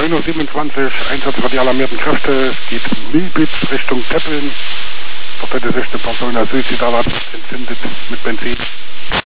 9:27 Uhr, Einsatz für die alarmierten Kräfte. Es geht Milbitz Richtung Teplin. Dort ist eine Person als Suizidalarzt entzündet mit Benzin.